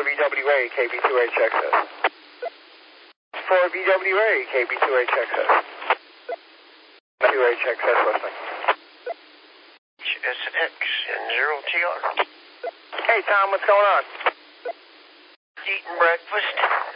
4VWA, KB2HXS. 4VWA, KB2HXS. 2HXS listening. SX and 0TR. Hey, Tom, what's going on? Eating breakfast.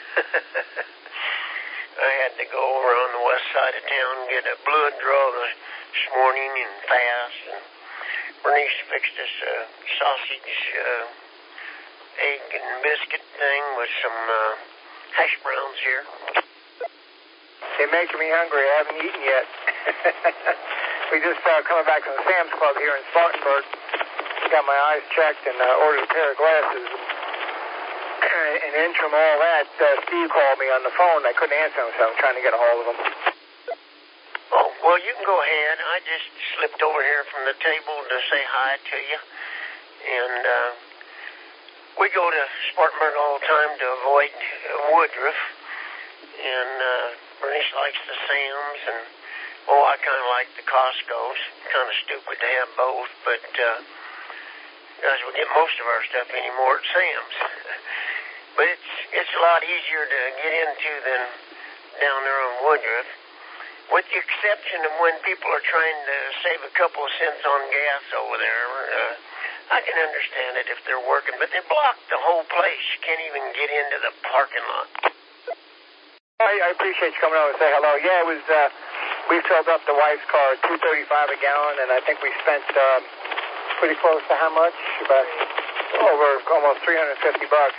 I had to go over on the west side of town and get a blood draw this morning and fast. And Bernice fixed us a sausage, egg and biscuit thing with some hash browns here. You're making me hungry. I haven't eaten yet. We just coming back from the Sam's Club here in Spartanburg. Got my eyes checked and ordered a pair of glasses. And in from all that, Steve called me on the phone. I couldn't answer him, so I'm trying to get a hold of him. Oh, well, you can go ahead. I just slipped over here from the table to say hi to you. And we go to Spartanburg all the time to avoid Woodruff. And Bernice likes the Sam's, and I kind of like the Costco's. Kind of stupid to have both, but as we get most of our stuff anymore at Sam's. But it's a lot easier to get into than down there on Woodruff. With the exception of when people are trying to save a couple of cents on gas over there, I can understand it if they're working, but they block the whole place. You can't even get into the parking lot. I appreciate you coming over and say hello. Yeah, it was, we filled up the wife's car at $2.35 a gallon, and I think we spent pretty close to how much? About over almost $350.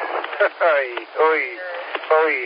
Oy.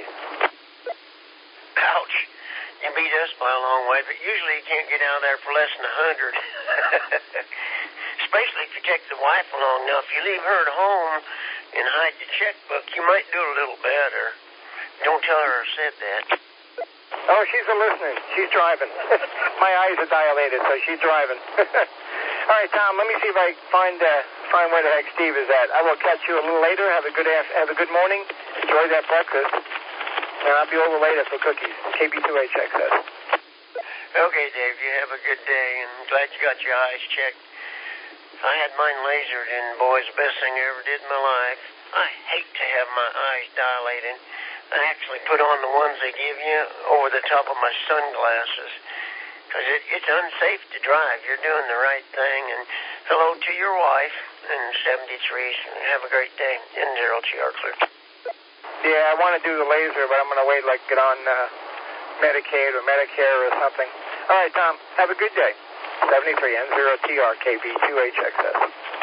Ouch. You beat us by a long way, but usually you can't get out there for less than 100. Especially if you take the wife along. Now, if you leave her at home and hide the checkbook, you might do a little better. Don't tell her I said that. Oh, she's a listener. She's driving. My eyes are dilated, so she's driving. All right, Tom, let me see if I find where the heck Steve is at. I will catch you a little later. Have a good morning. Enjoy that breakfast. And I'll be over later for cookies. KB2HXS. Okay, Dave, you have a good day, and glad you got your eyes checked. I had mine lasered, and boy, it's the best thing I ever did in my life. I hate to have my eyes dilated. I actually put on the ones they give you over the top of my sunglasses, because it's unsafe to drive. You're doing the right thing, and hello to your wife, and 73. Have a great day. N0TR clear. Yeah, I want to do the laser, but I'm going to wait, get on Medicaid or Medicare or something. All right, Tom, have a good day. 73, N0TR, KB2HXS.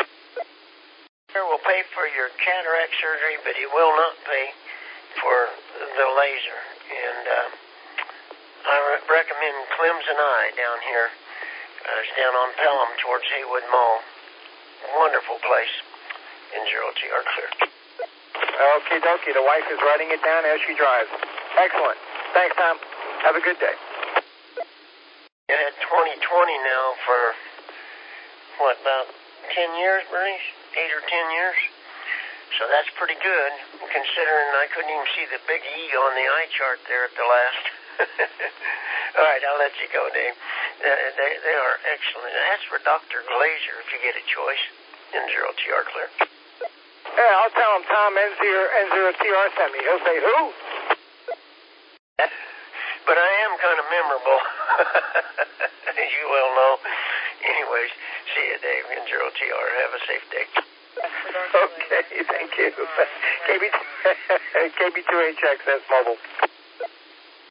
Will pay for your cataract surgery, but he will not pay for the laser. And I recommend Clemson Eye down here. It's down on Pelham towards Haywood Mall. Wonderful place. N0TR clear. Okie dokie. The wife is writing it down as she drives. Excellent. Thanks, Tom. Have a good day. You had 2020 now for, about 10 years, Bernice? 8 or 10 years? So that's pretty good, considering I couldn't even see the big E on the eye chart there at the last. All right, I'll let you go, Dave. They are excellent. Ask for Dr. Glazer if you get a choice. N0TR clear. Yeah, I'll tell him Tom N0TR sent me. He'll say, who? But I am kind of memorable, as you well know. Anyways, see you, Dave. N0TR. Have a safe day. Okay, thank you. KB2HXS Mobile.